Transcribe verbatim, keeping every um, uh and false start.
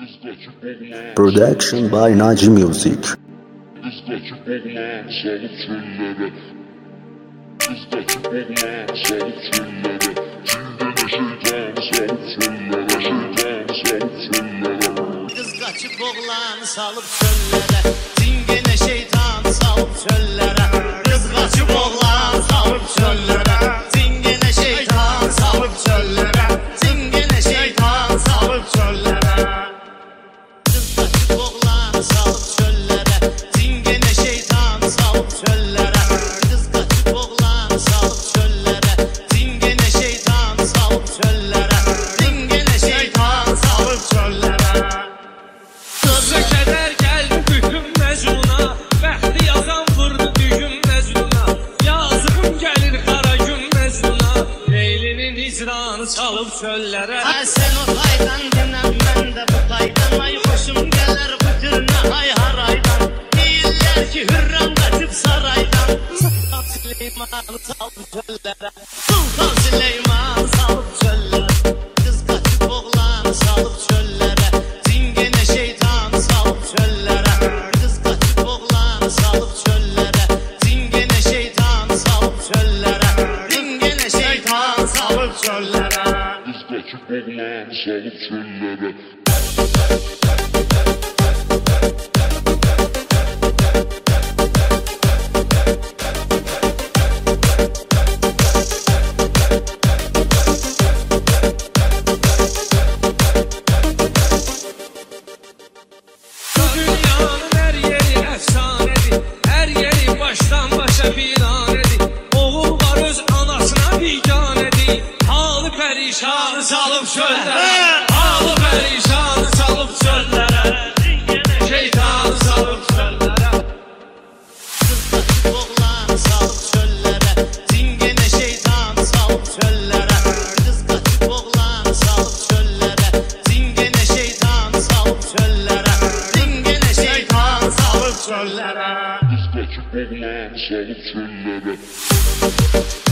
Production by Naci Music. Kız kaçıp oğlan salıp çöllere, dingene şeytan salıp çöllere. Kız kaçıp oğlan salıp çöllere, dingene şeytan salıp çöllere. Dingene şeytan salıp çöllere. Kız kaçıp oğlan salıp çöllere, dingene şeytan salıp çöllere. Kız kaçıp oğlan salıp çöllere, dingene şeytan salıp çöllere. Dingene şeytan salıp çöllere. Sözə kədər gəldi bütün məcnuna, bəxti yazan vurdu düyün məcnuna. Yazığım gəlir qara gün məcnuna, Leylinin icranı çalıb çöllərə. Ay sen o taydan dinlen, ben de bu taydan. Ay hoşum gelir bütününe hay haraydan. Değiller ki hürrem kaçıp saraydan. Sultan Süleyman salıp çöllere, Sultan Süleyman salıp çöllere. Kız kaçıp oğlan salıp çöllere, dingene şeytan salıp çöllere. Kız kaçıp oğlan salıp çöllere, dingene şeytan salıp çöllere. Dingene şeytan salıp çöllere. Bu dünyanın hər yeri əfsanədir, hər yeri başdan başa viranədir. Oğul var öz anasına biganədir, halı pərişanı salıb çöllərə. Halı pərişanı salıb çöllərə, dingene şeytanı salıb çöllərə. Kız kaçıp oğlan salıp çöllere, dingene şeytan salıp çöllere. Kız kaçıp oğlan salıp çöllere, dingene şeytan salıp çöllere. Dingene şeytan salıp çöllere. Kız kaçıp oğlan salıp çöllere.